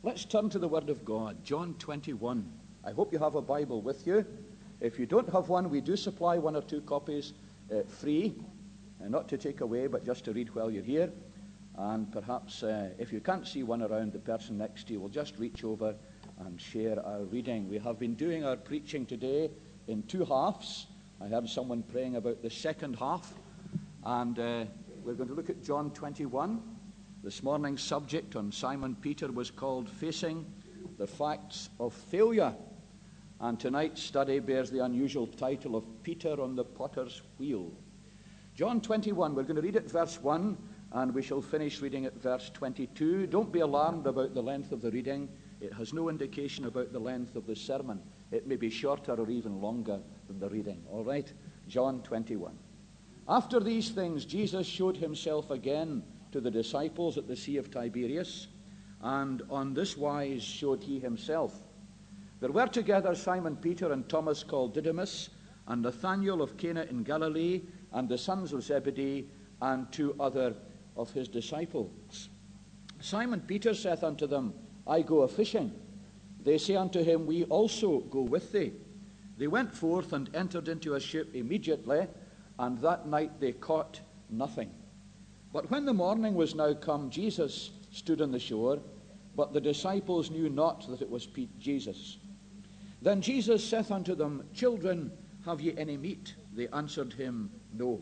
Let's turn to the Word of God, John 21. I hope you have a Bible with you. If you don't have one, we do supply one or two copies free, not to take away, but just to read while you're here. And perhaps if you can't see one around, the person next to you will just reach over and share our reading. We have been doing our preaching today in two halves. I heard someone praying about the second half. And we're going to look at John 21. This morning's subject on Simon Peter was called Facing the Facts of Failure. And tonight's study bears the unusual title of Peter on the Potter's Wheel. John 21, we're going to read at verse 1, and we shall finish reading at verse 22. Don't be alarmed about the length of the reading. It has no indication about the length of the sermon. It may be shorter or even longer than the reading. All right? John 21. After these things, Jesus showed himself again to the disciples at the Sea of Tiberias, and on this wise showed he himself. There were together Simon Peter and Thomas called Didymus, and Nathanael of Cana in Galilee, and the sons of Zebedee, and two other of his disciples. Simon Peter saith unto them, I go a-fishing. They say unto him, We also go with thee. They went forth and entered into a ship immediately, and that night they caught nothing. But when the morning was now come, Jesus stood on the shore, but the disciples knew not that it was Jesus. Then Jesus saith unto them, Children, have ye any meat? They answered him, No.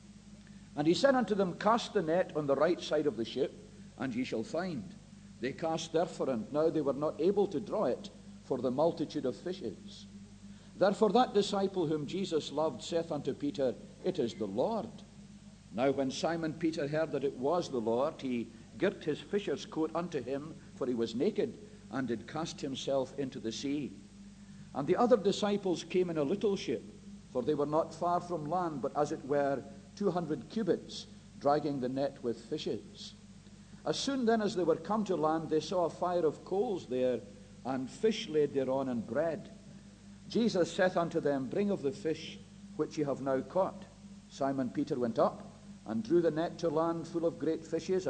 And he said unto them, Cast the net on the right side of the ship, and ye shall find. They cast therefore, and now they were not able to draw it for the multitude of fishes. Therefore that disciple whom Jesus loved saith unto Peter, It is the Lord. Now when Simon Peter heard that it was the Lord, he girt his fisher's coat unto him, for he was naked, and did cast himself into the sea. And the other disciples came in a little ship, for they were not far from land, but as it were 200 cubits, dragging the net with fishes. As soon then as they were come to land, they saw a fire of coals there, and fish laid thereon, and bread. Jesus saith unto them, Bring of the fish which ye have now caught. Simon Peter went up, and drew the net to land full of great fishes,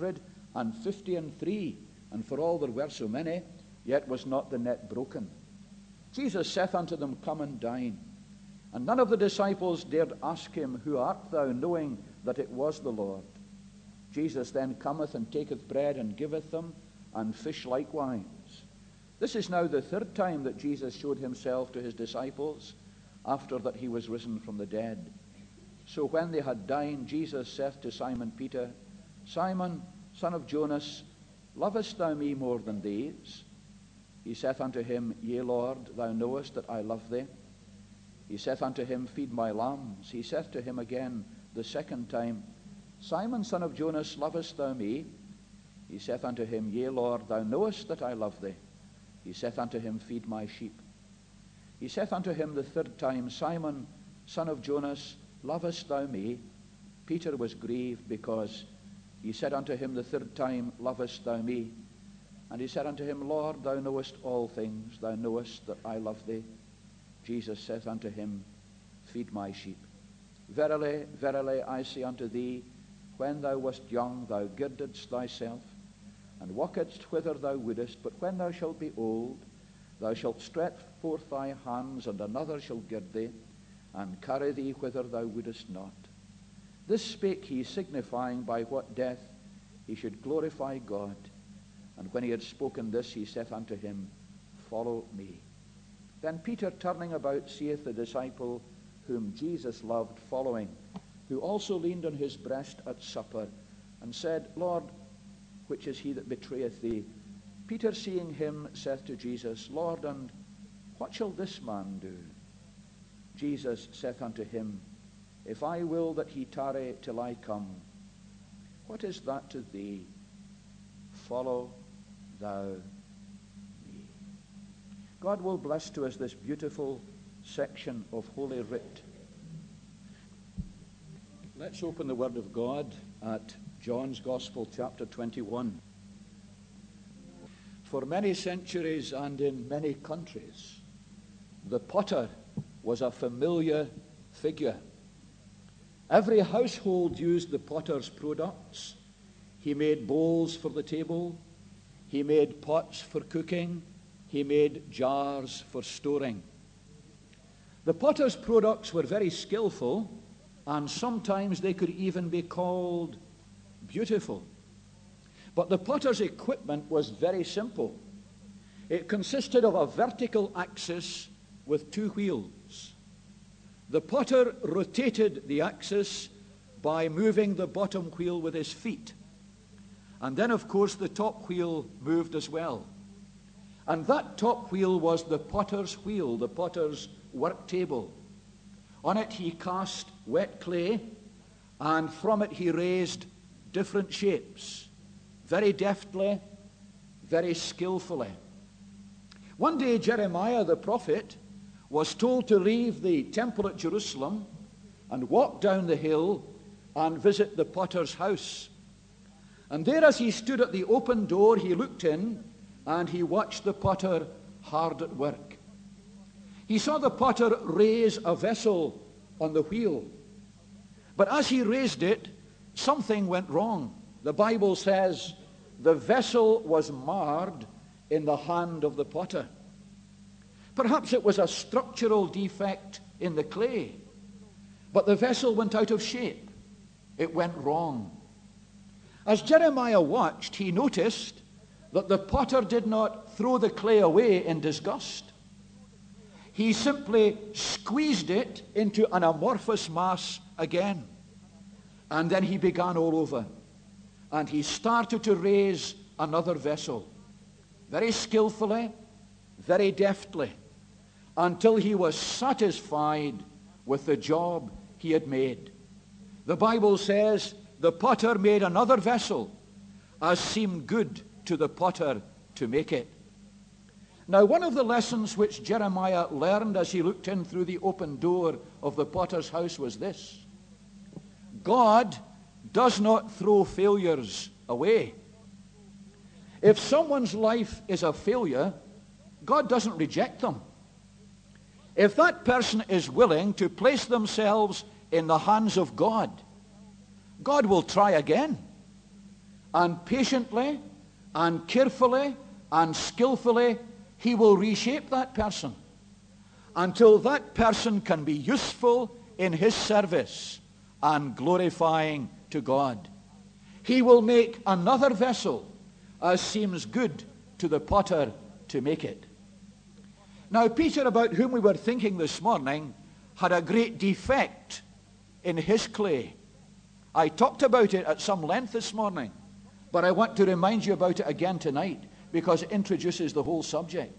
153. And for all there were so many, yet was not the net broken. Jesus saith unto them, Come and dine. And none of the disciples dared ask him, Who art thou? Knowing that it was the Lord. Jesus then cometh and taketh bread and giveth them, and fish likewise. This is now the third time that Jesus showed himself to his disciples, after that he was risen from the dead. So when they had dined, Jesus saith to Simon Peter, Simon, son of Jonas, lovest thou me more than these? He saith unto him, Yea, Lord, thou knowest that I love thee. He saith unto him, Feed my lambs. He saith to him again the second time, Simon, son of Jonas, lovest thou me? He saith unto him, Yea, Lord, thou knowest that I love thee. He saith unto him, Feed my sheep. He saith unto him the third time, Simon, son of Jonas, lovest thou me? Peter was grieved because he said unto him the third time, Lovest thou me? And he said unto him, Lord, thou knowest all things. Thou knowest that I love thee. Jesus saith unto him, Feed my sheep. Verily, verily, I say unto thee, when thou wast young, thou girdedst thyself, and walkedst whither thou wouldest. But when thou shalt be old, thou shalt stretch forth thy hands, and another shall gird thee, and carry thee whither thou wouldest not. This spake he, signifying by what death he should glorify God. And when he had spoken this, he saith unto him, Follow me. Then Peter, turning about, seeth the disciple whom Jesus loved following, who also leaned on his breast at supper, and said, Lord, which is he that betrayeth thee? Peter, seeing him, saith to Jesus, Lord, and what shall this man do? Jesus saith unto him, If I will that he tarry till I come, what is that to thee? Follow thou me. God will bless to us this beautiful section of Holy Writ. Let's open the Word of God at John's Gospel, chapter 21. For many centuries and in many countries, the potter was a familiar figure. Every household used the potter's products. He made bowls for the table. He made pots for cooking. He made jars for storing. The potter's products were very skillful, and sometimes they could even be called beautiful. But the potter's equipment was very simple. It consisted of a vertical axis with two wheels. The potter rotated the axis by moving the bottom wheel with his feet. And then, of course, the top wheel moved as well. And that top wheel was the potter's wheel, the potter's work table. On it he cast wet clay, and from it he raised different shapes, very deftly, very skillfully. One day Jeremiah the prophet was told to leave the temple at Jerusalem and walk down the hill and visit the potter's house. And there, as he stood at the open door, he looked in and he watched the potter hard at work. He saw the potter raise a vessel on the wheel. But as he raised it, something went wrong. The Bible says the vessel was marred in the hand of the potter. Perhaps it was a structural defect in the clay, but the vessel went out of shape. It went wrong. As Jeremiah watched, he noticed that the potter did not throw the clay away in disgust. He simply squeezed it into an amorphous mass again. And then he began all over. And he started to raise another vessel, very skillfully, very deftly, until he was satisfied with the job he had made. The Bible says the potter made another vessel as seemed good to the potter to make it. Now, one of the lessons which Jeremiah learned as he looked in through the open door of the potter's house was this: God does not throw failures away. If someone's life is a failure, God doesn't reject them. If that person is willing to place themselves in the hands of God, God will try again. And patiently and carefully and skillfully, he will reshape that person until that person can be useful in his service and glorifying to God. He will make another vessel as seems good to the potter to make it. Now, Peter, about whom we were thinking this morning, had a great defect in his clay. I talked about it at some length this morning, but I want to remind you about it again tonight because it introduces the whole subject.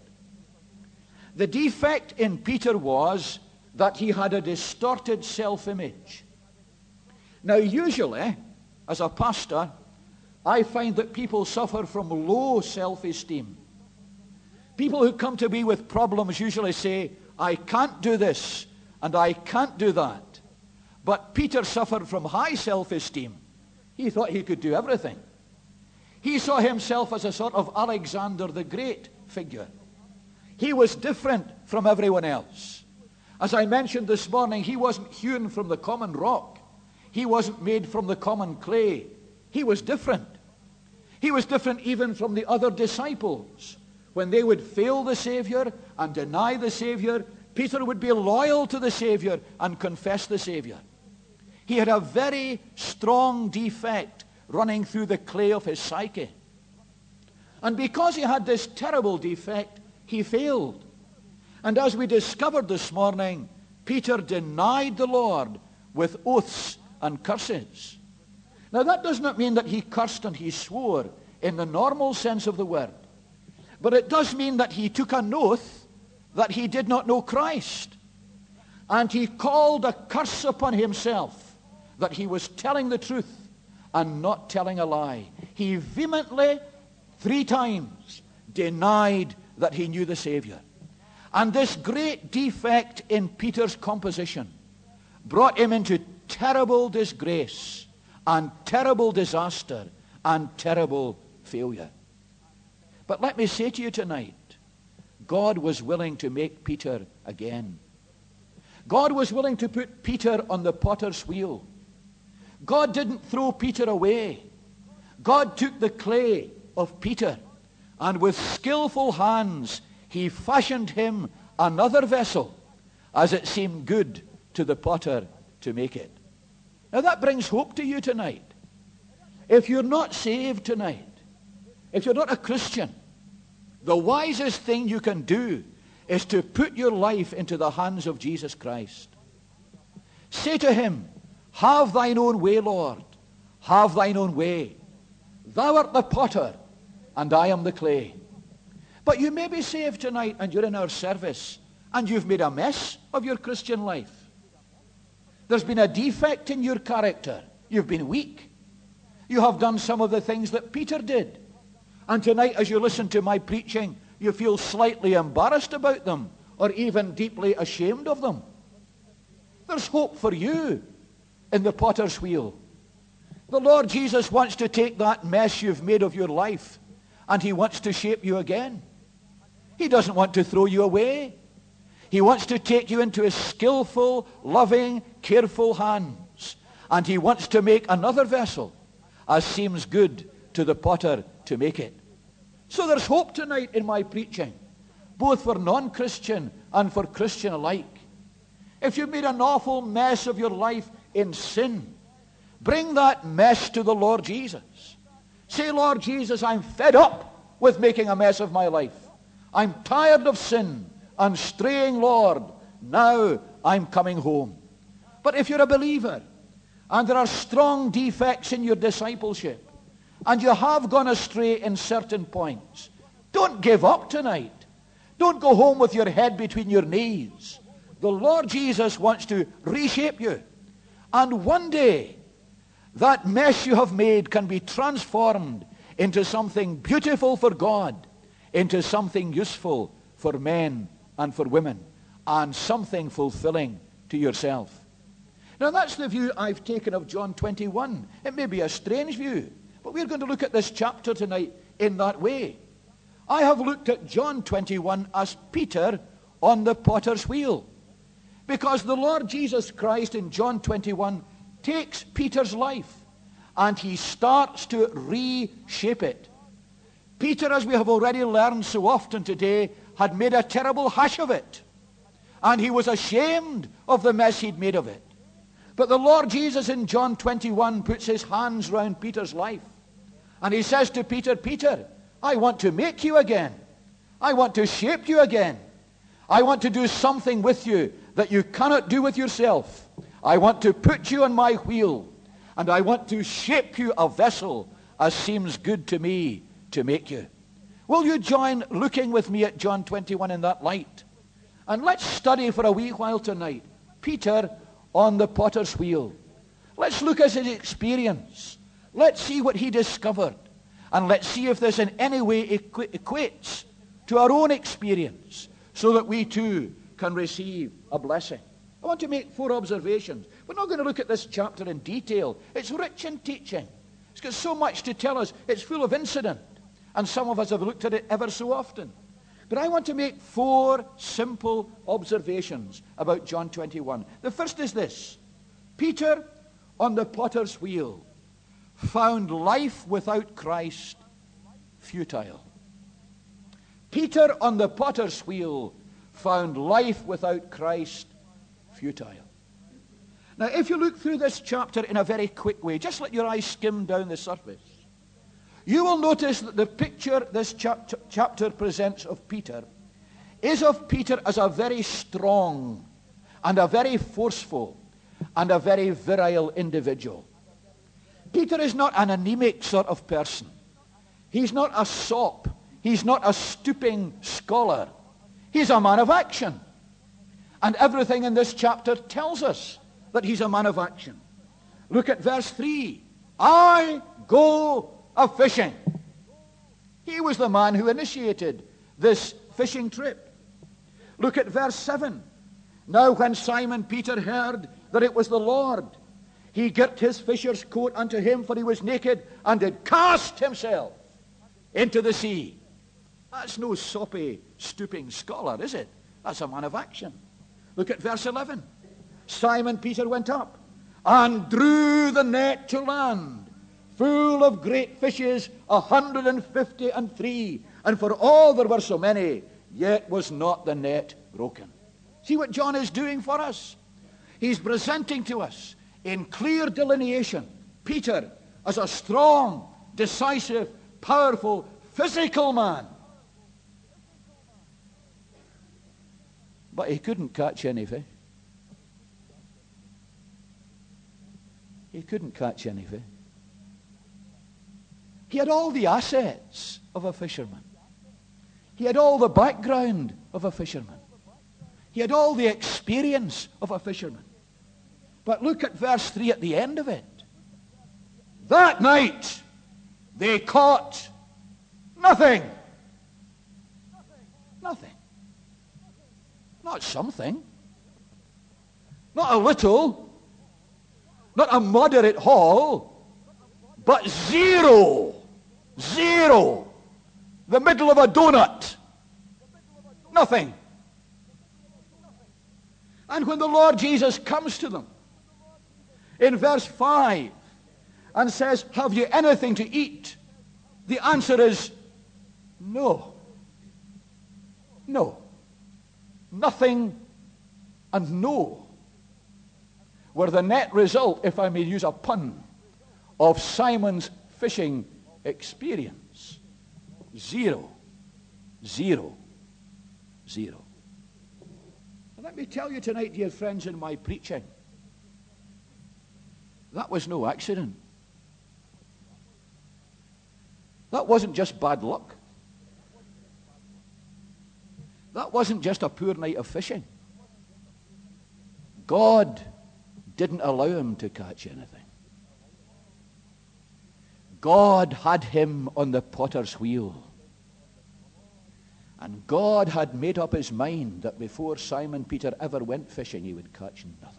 The defect in Peter was that he had a distorted self-image. Now, usually, as a pastor, I find that people suffer from low self-esteem. People who come to me with problems usually say, I can't do this and I can't do that. But Peter suffered from high self-esteem. He thought he could do everything. He saw himself as a sort of Alexander the Great figure. He was different from everyone else. As I mentioned this morning, he wasn't hewn from the common rock. He wasn't made from the common clay. He was different. He was different even from the other disciples. When they would fail the Savior and deny the Savior, Peter would be loyal to the Savior and confess the Savior. He had a very strong defect running through the clay of his psyche. And because he had this terrible defect, he failed. And as we discovered this morning, Peter denied the Lord with oaths and curses. Now, that does not mean that he cursed and he swore in the normal sense of the word. But it does mean that he took an oath that he did not know Christ. And he called a curse upon himself that he was telling the truth and not telling a lie. He vehemently, 3 times, denied that he knew the Savior. And this great defect in Peter's composition brought him into terrible disgrace and terrible disaster and terrible failure. But let me say to you tonight, God was willing to make Peter again. God was willing to put Peter on the potter's wheel. God didn't throw Peter away. God took the clay of Peter And with skillful hands he fashioned him another vessel, as it seemed good to the potter to make it. Now that brings hope to you tonight. If you're not saved tonight, if you're not a Christian, the wisest thing you can do is to put your life into the hands of Jesus Christ. Say to him, have thine own way, Lord. Have thine own way. Thou art the potter, and I am the clay. But you may be saved tonight, and you're in our service, and you've made a mess of your Christian life. There's been a defect in your character. You've been weak. You have done some of the things that Peter did. And tonight, as you listen to my preaching, you feel slightly embarrassed about them, or even deeply ashamed of them. There's hope for you in the potter's wheel. The Lord Jesus wants to take that mess you've made of your life, and he wants to shape you again. He doesn't want to throw you away. He wants to take you into his skillful, loving, careful hands. And he wants to make another vessel, as seems good to the potter to make it. So there's hope tonight in my preaching, both for non-Christian and for Christian alike. If you've made an awful mess of your life in sin, bring that mess to the Lord Jesus. Say, Lord Jesus, I'm fed up with making a mess of my life. I'm tired of sin and straying, Lord. Now I'm coming home. But if you're a believer and there are strong defects in your discipleship and you have gone astray in certain points, don't give up tonight. Don't go home with your head between your knees. The Lord Jesus wants to reshape you. And one day, that mess you have made can be transformed into something beautiful for God, into something useful for men and for women, and something fulfilling to yourself. Now that's the view I've taken of John 21. It may be a strange view, but we're going to look at this chapter tonight in that way. I have looked at John 21 as Peter on the potter's wheel, because the Lord Jesus Christ in John 21 takes Peter's life and he starts to reshape it. Peter, as we have already learned so often today, had made a terrible hash of it, and he was ashamed of the mess he'd made of it. But the Lord Jesus in John 21 puts his hands round Peter's life, and he says to Peter, Peter, I want to make you again. I want to shape you again. I want to do something with you that you cannot do with yourself. I want to put you on my wheel, and I want to shape you a vessel as seems good to me to make you. Will you join looking with me at John 21 in that light? And let's study for a wee while tonight Peter on the potter's wheel. Let's look at his experience. Let's see what he discovered. And let's see if this in any way equates to our own experience, so that we too can receive a blessing. I want to make 4 observations. We're not going to look at this chapter in detail. It's rich in teaching. It's got so much to tell us. It's full of incident. And some of us have looked at it ever so often. But I want to make 4 simple observations about John 21. The first is this. Peter on the potter's wheel found life without Christ futile. Peter on the potter's wheel found life without Christ futile. Now, if you look through this chapter in a very quick way, just let your eyes skim down the surface, you will notice that the picture this chapter presents of Peter is of Peter as a very strong and a very forceful and a very virile individual. Peter is not an anemic sort of person. He's not a sop. He's not a stooping scholar. He's a man of action. And everything in this chapter tells us that he's a man of action. Look at verse 3. I go a-fishing. He was the man who initiated this fishing trip. Look at verse 7. Now when Simon Peter heard that it was the Lord, he girt his fisher's coat unto him, for he was naked, and did cast himself into the sea. That's no soppy, stooping scholar, is it? That's a man of action. Look at verse 11. Simon Peter went up and drew the net to land, full of great fishes, 153. And for all there were so many, yet was not the net broken. See what John is doing for us? He's presenting to us in clear delineation Peter as a strong, decisive, powerful, physical man. But he couldn't catch any fish. He couldn't catch any fish. He had all the assets of a fisherman. He had all the background of a fisherman. He had all the experience of a fisherman. But look at verse 3 at the end of it. That night they caught nothing. Nothing. Not something. Not a little. Not a moderate haul. But zero. Zero. The middle of a donut. Nothing. And when the Lord Jesus comes to them in verse 5 and says, have you anything to eat? The answer is no. No. Nothing and no were the net result, if I may use a pun, of Simon's fishing experience. Zero. Zero. Zero. And let me tell you tonight, dear friends, in my preaching, that was no accident. That wasn't just bad luck. That wasn't just a poor night of fishing. God didn't allow him to catch anything. God had him on the potter's wheel. And God had made up his mind that before Simon Peter ever went fishing, he would catch nothing.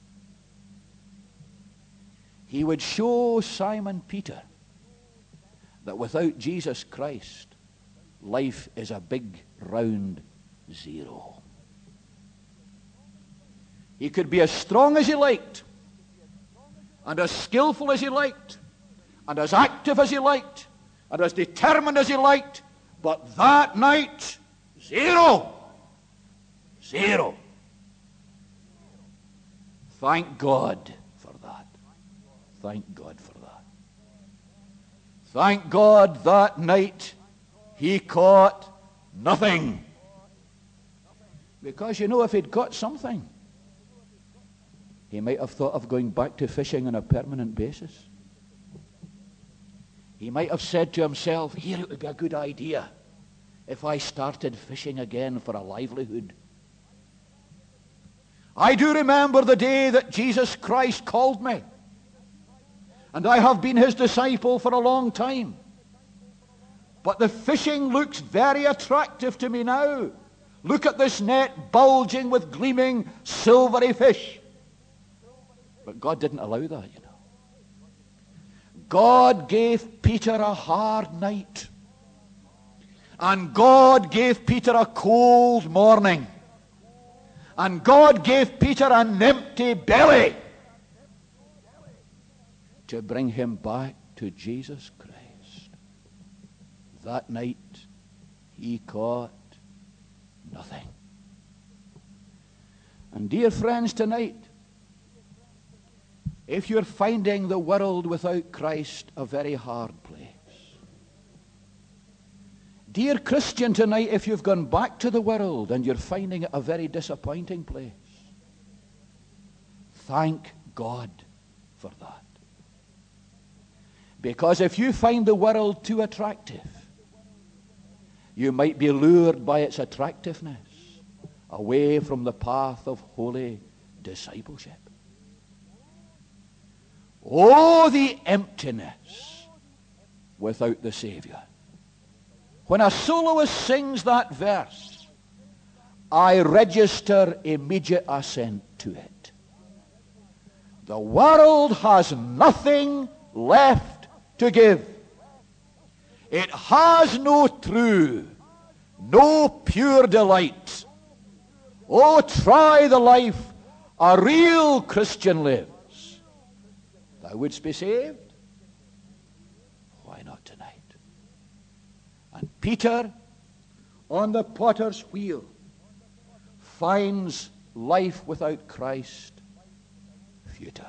He would show Simon Peter that without Jesus Christ, life is a big, round zero. He could be as strong as he liked, and as skillful as he liked, and as active as he liked, and as determined as he liked, but that night, zero. Zero. Thank God for that. Thank God for that. Thank God that night he caught nothing. Because, you know, if he'd caught something, he might have thought of going back to fishing on a permanent basis. He might have said to himself, here, it would be a good idea if I started fishing again for a livelihood. I do remember the day that Jesus Christ called me, and I have been his disciple for a long time. But the fishing looks very attractive to me now. Look at this net bulging with gleaming silvery fish. But God didn't allow that, you know. God gave Peter a hard night. And God gave Peter a cold morning. And God gave Peter an empty belly to bring him back to Jesus Christ. That night he caught nothing. And dear friends, tonight, if you're finding the world without Christ a very hard place, dear Christian, tonight, if you've gone back to the world and you're finding it a very disappointing place, thank God for that. Because if you find the world too attractive, you might be lured by its attractiveness away from the path of holy discipleship. Oh, the emptiness without the Savior. When a soloist sings that verse, I register immediate assent to it. The world has nothing left to give. It has no true, no pure delight. Oh, try the life a real Christian lives. Thou wouldst be saved? Why not tonight? And Peter on the potter's wheel finds life without Christ futile.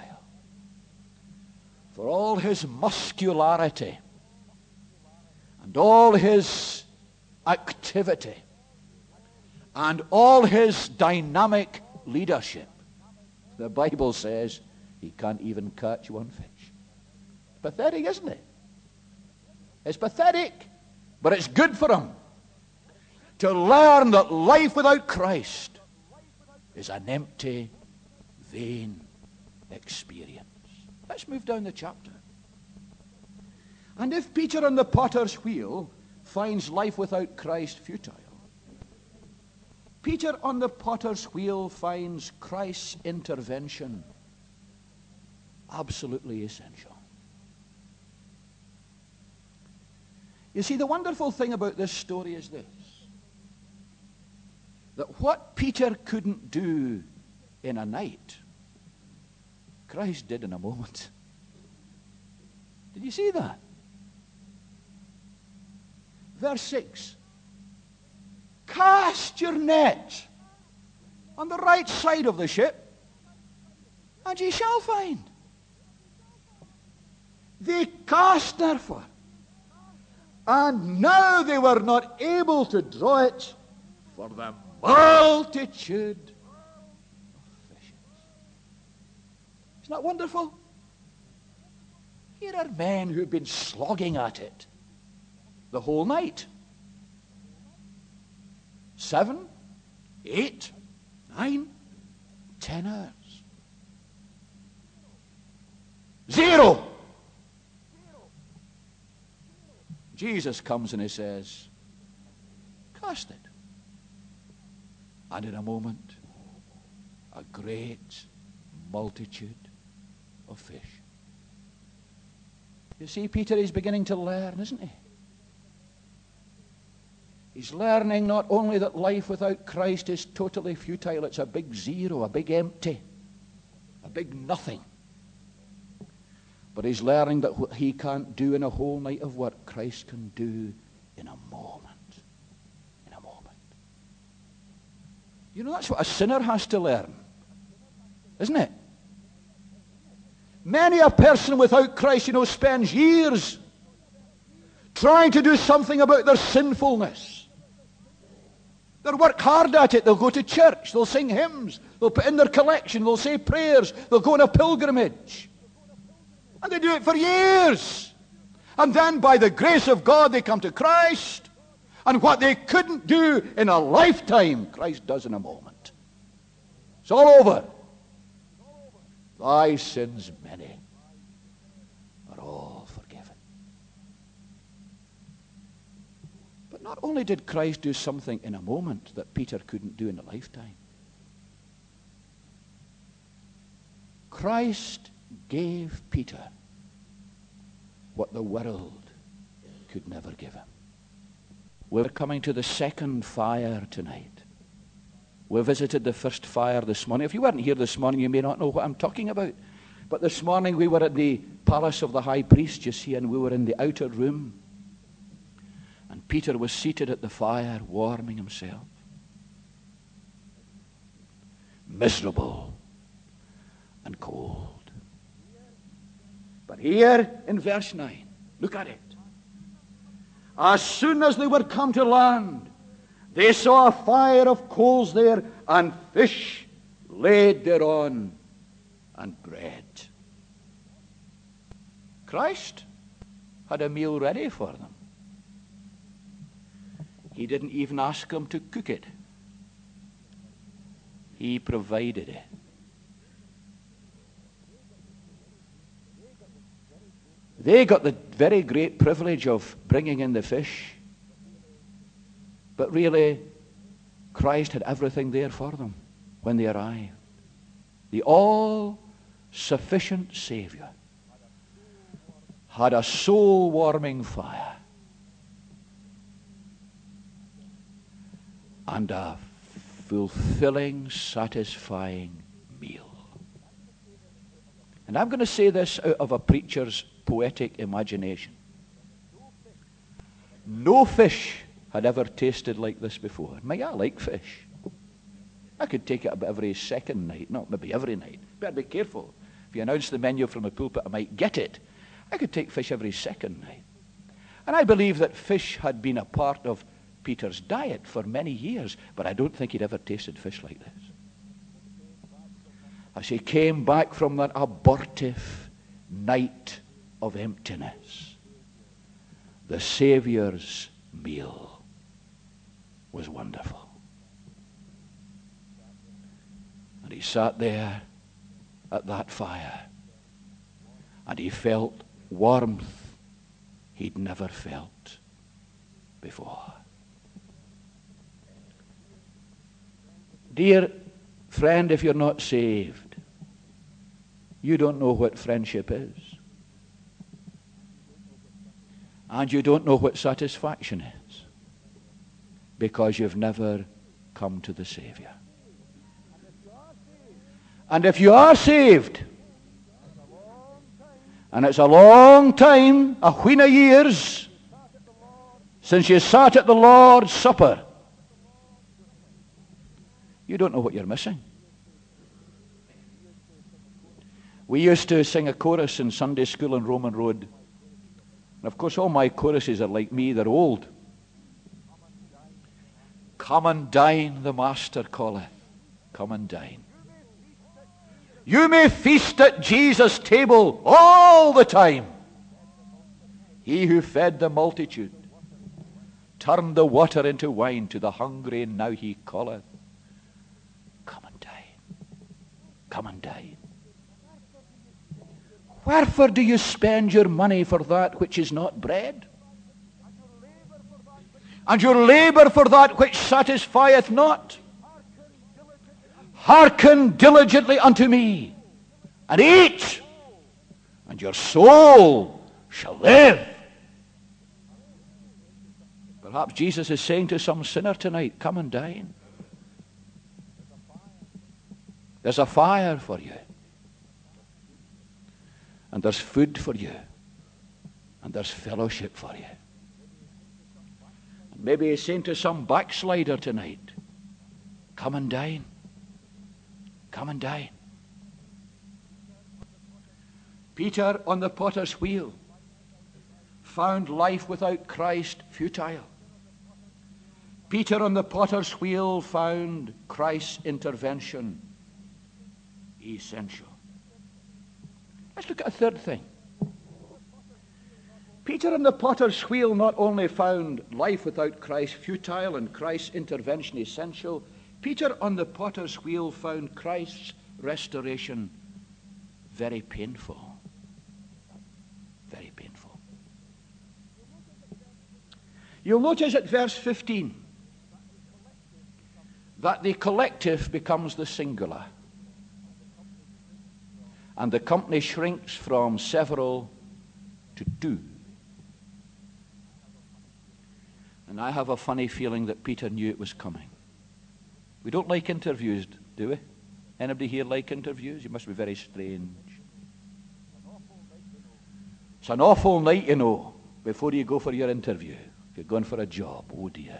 For all his muscularity and all his activity and all his dynamic leadership, the Bible says he can't even catch one fish. Pathetic, isn't it? It's pathetic, but it's good for him to learn that life without Christ is an empty, vain experience. Let's move down the chapter. And if Peter on the potter's wheel finds life without Christ futile, Peter on the potter's wheel finds Christ's intervention absolutely essential. You see, the wonderful thing about this story is this: that what Peter couldn't do in a night, Christ did in a moment. Did you see that? Verse 6. Cast your net on the right side of the ship, and ye shall find. They cast therefore, and now they were not able to draw it for the multitude of fishes. Isn't that wonderful? Here are men who've been slogging at it the whole night. 7, 8, 9, 10 hours. 0. Jesus comes and he says, cast it. And in a moment, a great multitude of fish. You see, Peter is beginning to learn, isn't he? He's learning not only that life without Christ is totally futile, it's a big zero, a big empty, a big nothing. But he's learning that what he can't do in a whole night of work, Christ can do in a moment. In a moment. You know, that's what a sinner has to learn, isn't it? Many a person without Christ, you know, spends years trying to do something about their sinfulness. They'll work hard at it. They'll go to church. They'll sing hymns. They'll put in their collection. They'll say prayers. They'll go on a pilgrimage. And they do it for years. And then by the grace of God they come to Christ. And what they couldn't do in a lifetime, Christ does in a moment. It's all over. Thy sins many are all forgiven. But not only did Christ do something in a moment that Peter couldn't do in a lifetime, Christ gave Peter what the world could never give him. We're coming to the second fire tonight. We visited the first fire this morning. If you weren't here this morning, you may not know what I'm talking about. But this morning we were at the palace of the high priest, you see, and we were in the outer room. And Peter was seated at the fire, warming himself. Miserable and cold. But here in verse 9, look at it. As soon as they were come to land, they saw a fire of coals there, and fish laid thereon, and bread. Christ had a meal ready for them. He didn't even ask them to cook it. He provided it. They got the very great privilege of bringing in the fish. But really, Christ had everything there for them when they arrived. The all-sufficient Savior had a soul-warming fire and a fulfilling, satisfying meal. And I'm going to say this out of a preacher's poetic imagination. No fish had ever tasted like this before. I like fish. I could take it about every second night, not maybe every night. Better be careful. If you announce the menu from the pulpit, I might get it. I could take fish every second night. And I believe that fish had been a part of Peter's diet for many years, but I don't think he'd ever tasted fish like this. As he came back from that abortive night of emptiness, the Savior's meal was wonderful. And he sat there at that fire, and he felt warmth he'd never felt before. Dear friend, if you're not saved, you don't know what friendship is. And you don't know what satisfaction is, because you've never come to the Savior. And if you are saved, and it's a long time, a wheen of years, since you sat at the Lord's Supper, you don't know what you're missing. We used to sing a chorus in Sunday school on Roman Road. And of course all my choruses are like me, they're old. Come and dine, the Master calleth. Come and dine. You may feast at Jesus' table all the time. He who fed the multitude, turned the water into wine to the hungry, and now he calleth. Come and dine. Come and dine. Wherefore do you spend your money for that which is not bread? And your labor for that which satisfieth not? Hearken diligently unto me, and eat, and your soul shall live. Perhaps Jesus is saying to some sinner tonight, come and dine. There's a fire for you. And there's food for you. And there's fellowship for you. And maybe he's saying to some backslider tonight, come and dine. Come and dine. Peter on the potter's wheel found life without Christ futile. Peter on the potter's wheel found Christ's intervention essential. Let's look at a third thing. Peter on the potter's wheel not only found life without Christ futile and Christ's intervention essential, Peter on the potter's wheel found Christ's restoration very painful. Very painful. You'll notice at verse 15 that the collective becomes the singular. And the company shrinks from several to two. And I have a funny feeling that Peter knew it was coming. We don't like interviews, do we? Anybody here like interviews? You must be very strange. It's an awful night, you know, before you go for your interview. If you're going for a job, oh dear.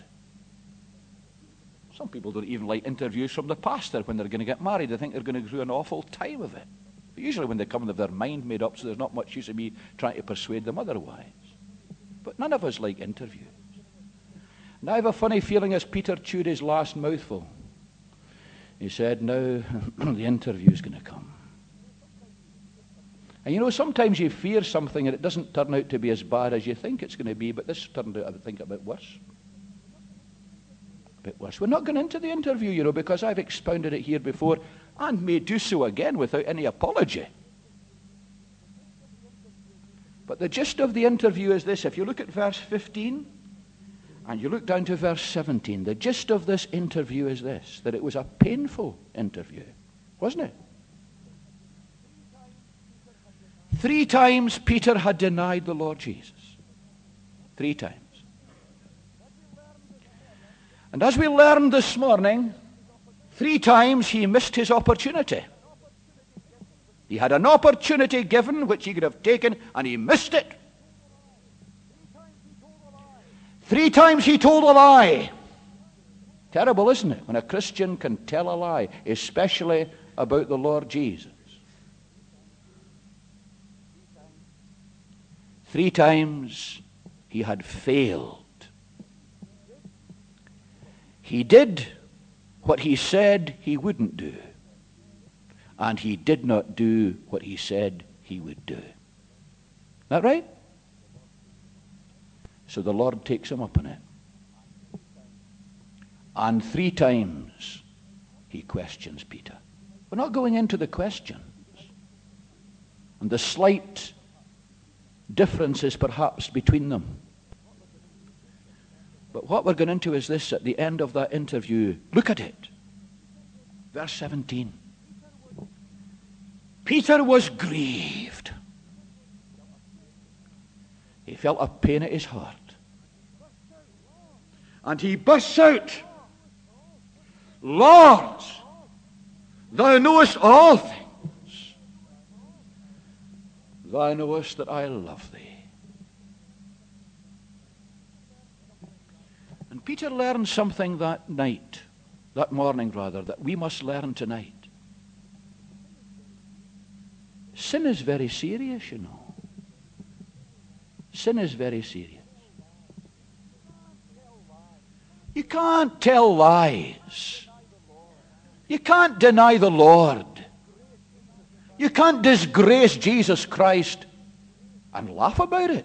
Some people don't even like interviews from the pastor when they're going to get married. They think they're going to go through an awful time of it. But usually when they come, they have their mind made up, so there's not much use of me trying to persuade them otherwise. But none of us like interviews. And I have a funny feeling as Peter chewed his last mouthful, he said, now the interview's going to come. And you know, sometimes you fear something and it doesn't turn out to be as bad as you think it's going to be, but this turned out, I think, a bit worse. A bit worse. We're not going into the interview, you know, because I've expounded it here before and may do so again without any apology. But the gist of the interview is this. If you look at verse 15 and you look down to verse 17, the gist of this interview is this, that it was a painful interview, wasn't it? 3 times Peter had denied the Lord Jesus. 3 times. And as we learned this morning, 3 times he missed his opportunity. He had an opportunity given which he could have taken and he missed it. 3 times he told a lie. Terrible, isn't it, when a Christian can tell a lie, especially about the Lord Jesus. 3 times he had failed. He did what he said he wouldn't do, and he did not do what he said he would do. Is that right? So the Lord takes him up on it. And 3 times he questions Peter. We're not going into the questions and the slight differences perhaps between them. But what we're going into is this at the end of that interview. Look at it. Verse 17. Peter was grieved. He felt a pain at his heart. And he bursts out, Lord, thou knowest all things. Thou knowest that I love thee. And Peter learned something that morning, that we must learn tonight. Sin is very serious, you know. Sin is very serious. You can't tell lies. You can't deny the Lord. You can't disgrace Jesus Christ and laugh about it.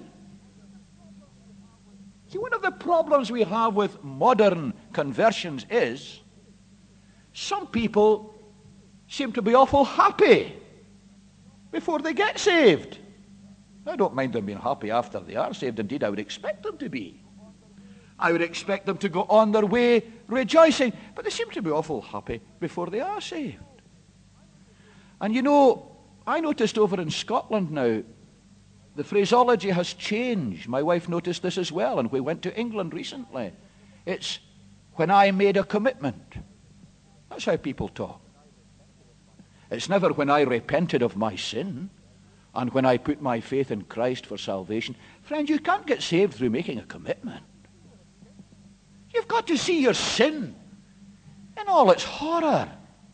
See, one of the problems we have with modern conversions is some people seem to be awful happy before they get saved. I don't mind them being happy after they are saved. Indeed, I would expect them to be. I would expect them to go on their way rejoicing. But they seem to be awful happy before they are saved. And you know, I noticed over in Scotland now, the phraseology has changed. My wife noticed this as well, and we went to England recently. It's when I made a commitment. That's how people talk. It's never when I repented of my sin and when I put my faith in Christ for salvation. Friends, you can't get saved through making a commitment. You've got to see your sin in all its horror.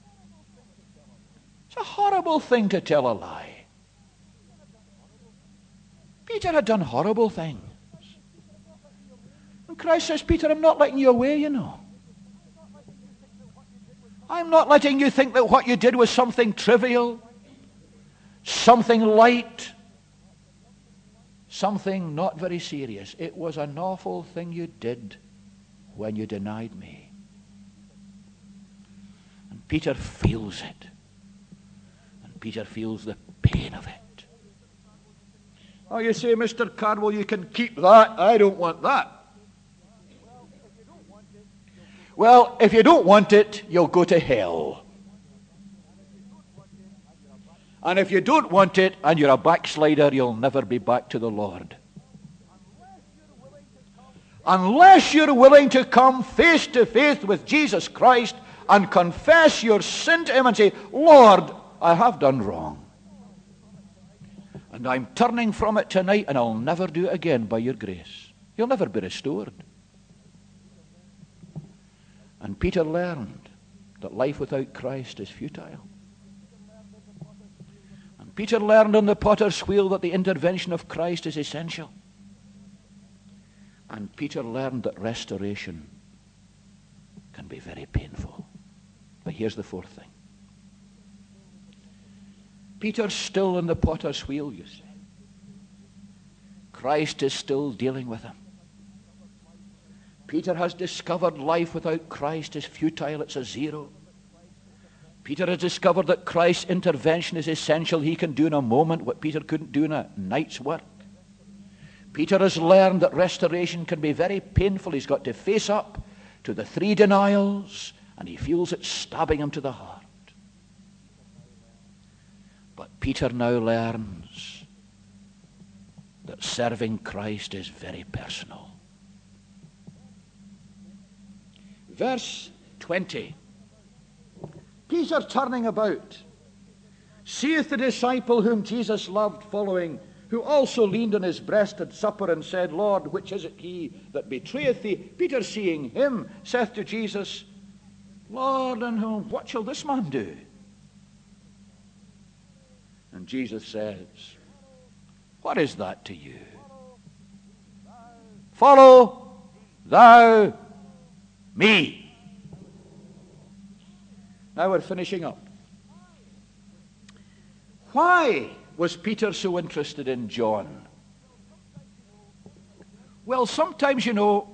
It's a horrible thing to tell a lie. Peter had done horrible things. And Christ says, Peter, I'm not letting you away, you know. I'm not letting you think that what you did was something trivial, something light, something not very serious. It was an awful thing you did when you denied me. And Peter feels it. And Peter feels the pain of it. Oh, you say, Mr. Carwell, you can keep that. I don't want that. Well, if you don't want it, you'll go to hell. And if you don't want it and you're a backslider, you'll never be back to the Lord. Unless you're willing to come face to face with Jesus Christ and confess your sin to Him and say, Lord, I have done wrong. And I'm turning from it tonight, and I'll never do it again by your grace. You'll never be restored. And Peter learned that life without Christ is futile. And Peter learned on the potter's wheel that the intervention of Christ is essential. And Peter learned that restoration can be very painful. But here's the fourth thing. Peter's still in the potter's wheel, you see. Christ is still dealing with him. Peter has discovered life without Christ is futile. It's a zero. Peter has discovered that Christ's intervention is essential. He can do in a moment what Peter couldn't do in a night's work. Peter has learned that restoration can be very painful. He's got to face up to the 3 denials, and he feels it stabbing him to the heart. But Peter now learns that serving Christ is very personal. Verse 20. Peter, turning about, seeth the disciple whom Jesus loved following, who also leaned on his breast at supper and said, Lord, which is it he that betrayeth thee? Peter, seeing him, saith to Jesus, Lord, and what shall this man do? And Jesus says, what is that to you? Follow thou me. Now we're finishing up. Why was Peter so interested in John? Well, sometimes,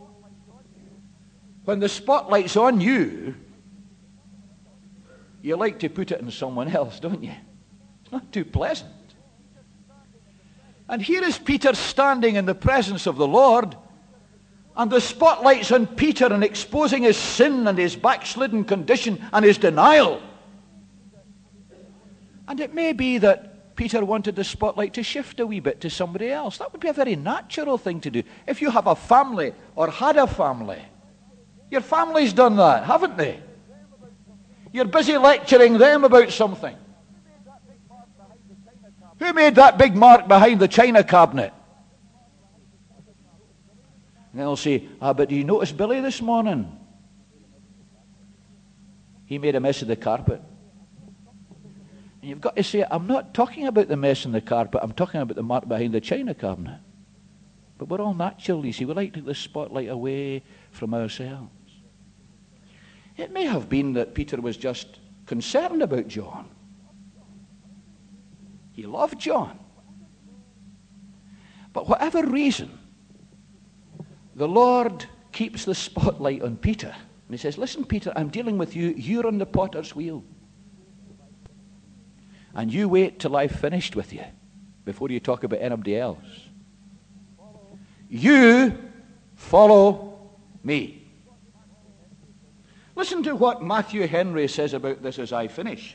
when the spotlight's on you, you like to put it on someone else, don't you? It's not too pleasant. And here is Peter standing in the presence of the Lord, and the spotlight's on Peter and exposing his sin and his backslidden condition and his denial. And it may be that Peter wanted the spotlight to shift a wee bit to somebody else. That would be a very natural thing to do. If you have a family or had a family, your family's done that, haven't they? You're busy lecturing them about something. Who made that big mark behind the china cabinet? And they'll say, but do you notice Billy this morning? He made a mess of the carpet. And you've got to say, I'm not talking about the mess in the carpet, I'm talking about the mark behind the china cabinet. But we're all natural, you see. We like to take the spotlight away from ourselves. It may have been that Peter was just concerned about John. He loved John. But whatever reason, the Lord keeps the spotlight on Peter. And he says, listen, Peter, I'm dealing with you. You're on the potter's wheel. And you wait till I've finished with you before you talk about anybody else. You follow me. Listen to what Matthew Henry says about this as I finish.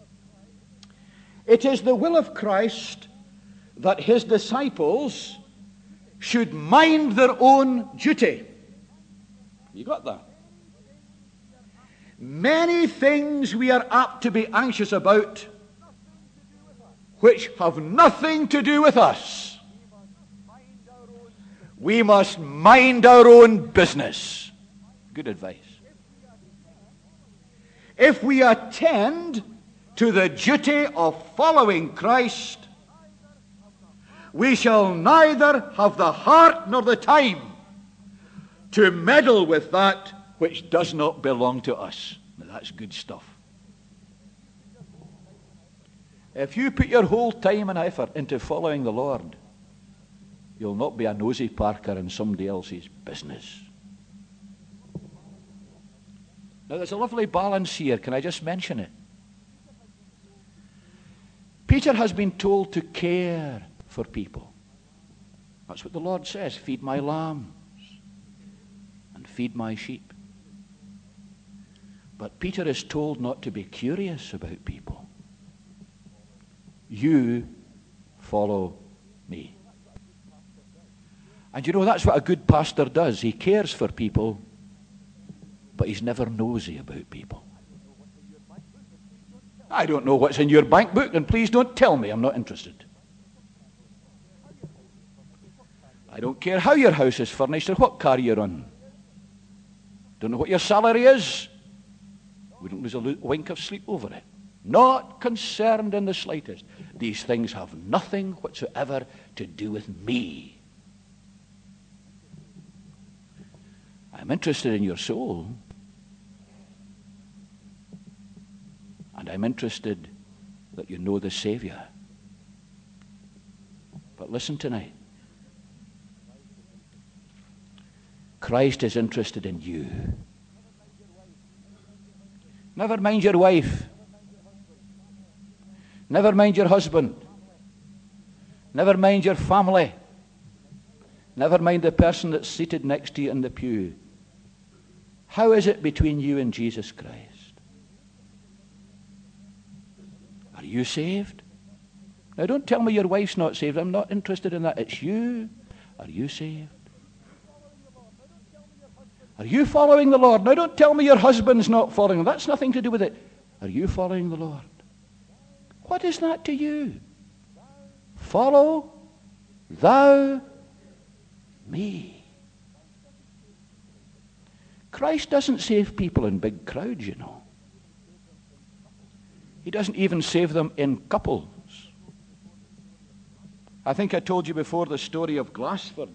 It is the will of Christ that his disciples should mind their own duty. You got that? Many things we are apt to be anxious about which have nothing to do with us. We must mind our own business. Good advice. If we attend to the duty of following Christ, we shall neither have the heart nor the time to meddle with that which does not belong to us. Now, that's good stuff. If you put your whole time and effort into following the Lord, you'll not be a nosy Parker in somebody else's business. Now, there's a lovely balance here. Can I just mention it? Peter has been told to care for people. That's what the Lord says. Feed my lambs and feed my sheep. But Peter is told not to be curious about people. You follow me. And that's what a good pastor does. He cares for people, but he's never nosy about people. I don't know what's in your bank book, and please don't tell me. I'm not interested. I don't care how your house is furnished or what car you're on. Don't know what your salary is. Wouldn't lose a wink of sleep over it. Not concerned in the slightest. These things have nothing whatsoever to do with me. I'm interested in your soul. And I'm interested that you know the Savior. But listen tonight. Christ is interested in you. Never mind your wife. Never mind your husband. Never mind your family. Never mind the person that's seated next to you in the pew. How is it between you and Jesus Christ? Are you saved? Now, don't tell me your wife's not saved. I'm not interested in that. It's you. Are you saved? Are you following the Lord? Now, don't tell me your husband's not following. That's nothing to do with it. Are you following the Lord? What is that to you? Follow thou me. Christ doesn't save people in big crowds, you know. He doesn't even save them in couples. I think I told you before the story of Glassford.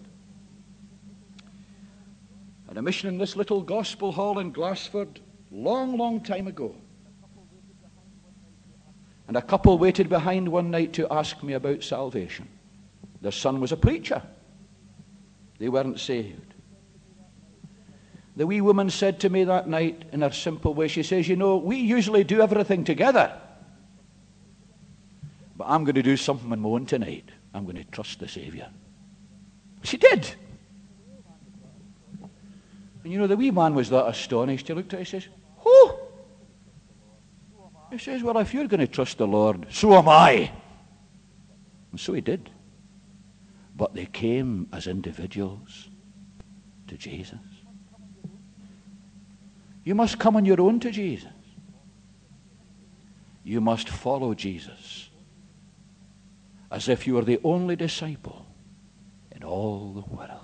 Had a mission in this little gospel hall in Glassford long, long time ago. And a couple waited behind one night to ask me about salvation. Their son was a preacher. They weren't saved. The wee woman said to me that night in her simple way, she says, you know, we usually do everything together. But I'm going to do something on my own tonight. I'm going to trust the Savior. She did. And you know, the wee man was that astonished. He looked at her and says, oh! He says, well, if you're going to trust the Lord, so am I. And so he did. But they came as individuals to Jesus. You must come on your own to Jesus. You must follow Jesus as if you were the only disciple in all the world.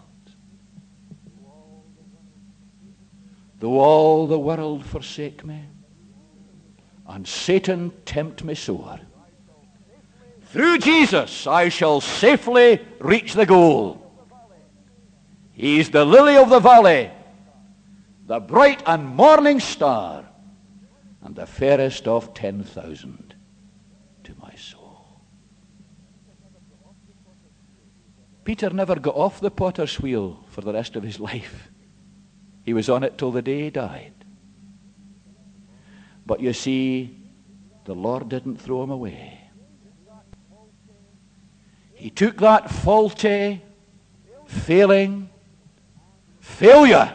Though all the world forsake me, and Satan tempt me sore, through Jesus I shall safely reach the goal. He's the lily of the valley, the bright and morning star, and the fairest of 10,000 to my soul. Peter never got off the potter's wheel for the rest of his life. He was on it till the day he died. But you see, the Lord didn't throw him away. He took that faulty, failing, failure,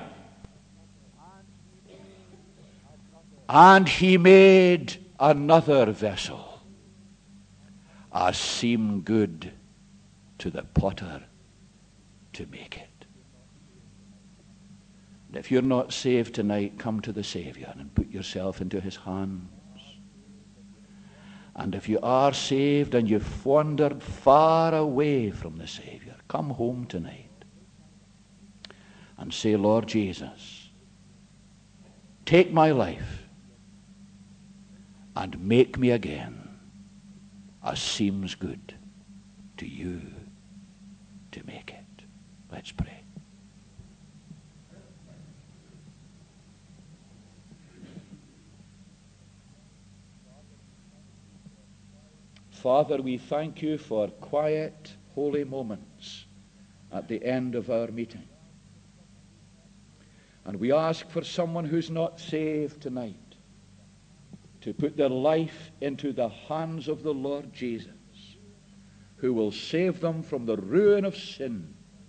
and he made another vessel as seemed good to the potter to make it. And if you're not saved tonight, come to the Savior and put yourself into his hands. And if you are saved and you've wandered far away from the Savior, come home tonight and say, Lord Jesus, take my life and make me again as seems good to you to make it. Let's pray. Father, we thank you for quiet, holy moments at the end of our meeting. And we ask for someone who's not saved tonight to put their life into the hands of the Lord Jesus, who will save them from the ruin of sin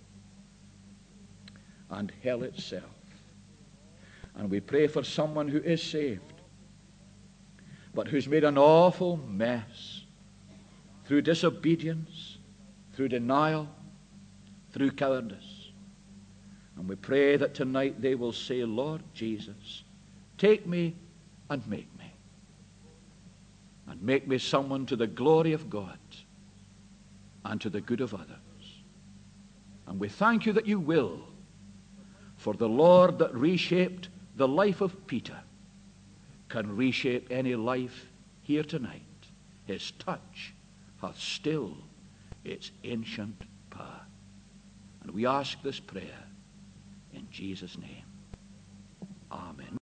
and hell itself. And we pray for someone who is saved, but who's made an awful mess through disobedience, through denial, through cowardice. And we pray that tonight they will say, Lord Jesus, take me and make me. And make me someone to the glory of God and to the good of others. And we thank you that you will, for the Lord that reshaped the life of Peter can reshape any life here tonight. His touch hath still its ancient power. And we ask this prayer in Jesus' name. Amen.